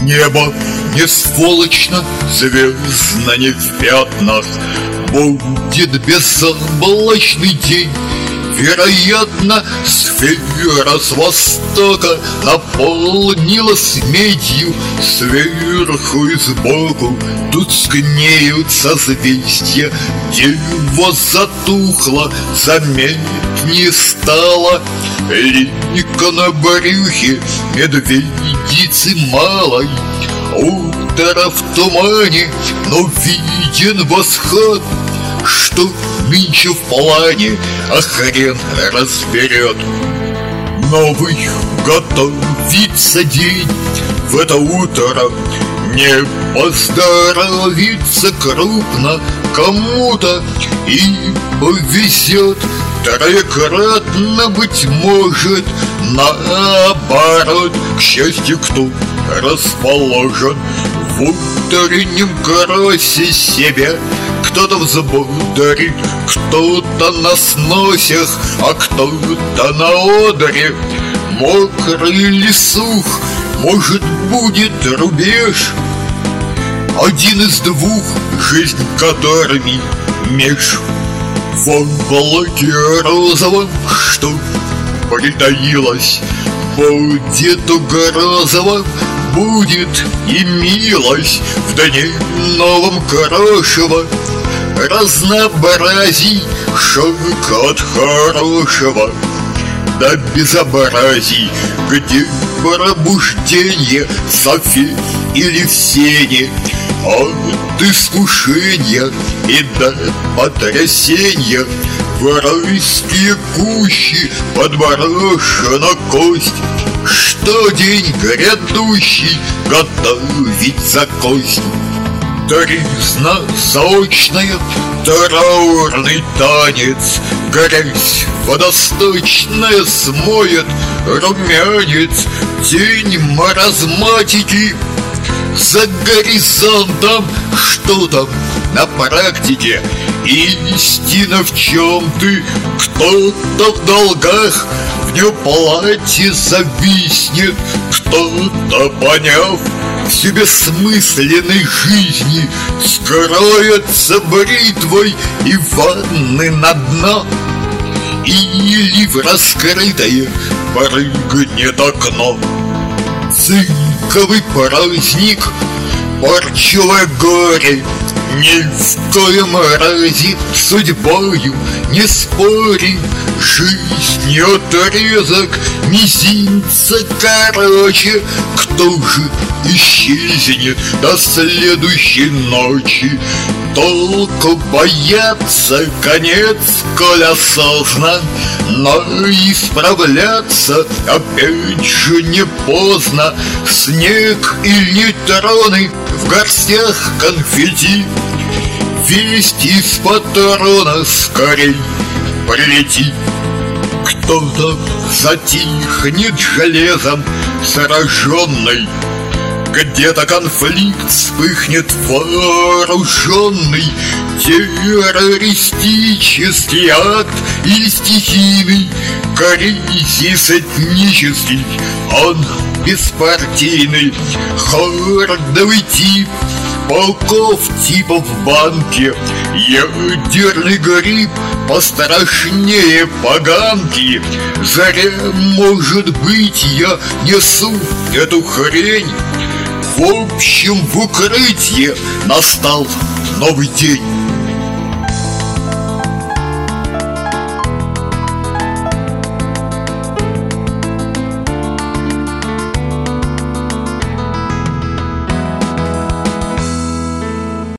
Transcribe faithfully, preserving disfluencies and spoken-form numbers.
Небо не сволочно, звездно не в пятнах. Будет безоблачный день. Вероятно, сфера с востока наполнилась медью. Сверху и сбоку тускнеют созвездия. Дева затухла, заметнее стала. Линька на брюхе медведицы малой. Утро в тумане, но виден восход. Что нынче в плане, а хрен разберет. Новый готовится день. В это утро не поздоровится крупно кому-то, и повезет троекратно, быть может. Наоборот, к счастью, кто расположен в утреннем карасе себя. Кто-то взбодрит, кто-то на сносях, а кто-то на одре. Мокрый или сух, может, будет рубеж. Один из двух, жизнь которыми меж. В облаке розовом, что притаилось, будет угрозово, будет и милость в дне новом крошева. Разнообразий шок от хорошего до безобразий, где пробуждение в софе или в сене, от искушения и до потрясения. В райские кущи подброшена кость. Что день грядущий готовить за кость? Тризна заочная, траурный танец. Грязь водосточная смоет румянец. День маразматики. За горизонтом что там на практике? Истина в чем ты? Кто-то в долгах, в неуплате зависнет. Кто-то, поняв всю бессмысленной жизни, скроется бритвой и ванны на дно. Или в раскрытое прыгнет окно. Цинковый праздник, парчевое горе, ни в коем разе судьбою не спори. Жизнь отрезок мизинца короче. Кто же исчезнет до следующей ночи? Толку бояться конец, коль осознан, но исправляться опять же не поздно. Снег и нейтроны в горстях конфетти. Весть из патрона скорей прилети. Кто-то затихнет железом сраженный. Где-то конфликт вспыхнет вооруженный. Террористический акт или стихийный кризис этнический, он беспартийный. Хордовый тип полков типа в банке. Ядерный гриб пострашнее поганки. Заря, может быть, я несу эту хрень. В общем, в укрытие настал новый день.